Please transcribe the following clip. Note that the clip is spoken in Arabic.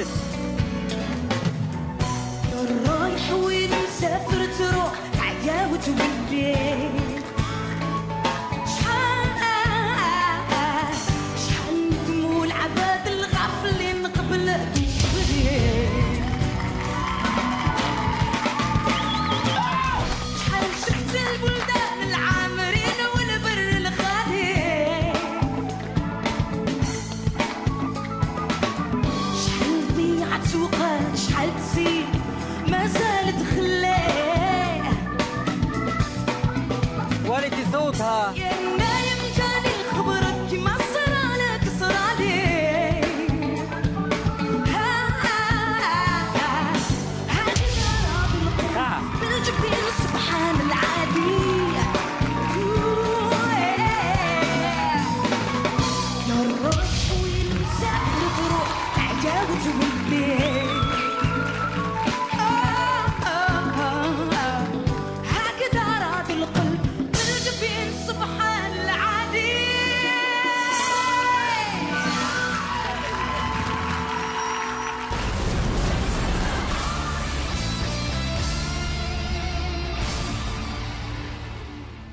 اجلس. رايح وين مسافر تروح تعيا وتولي شحال ندموا العباد الغافلين قبل التبرير شحال شفت البلدان العامرين والبر الخالي شحال ضيعت سوقات شحال تزيد ما زالت خلاه والدي صوتها يا نايم جاني الخبر كيما صرالك صرالي هاني راضي القلب بالجبين سبحان العادي يا الروح وين مسافر تروح تعيا وتولي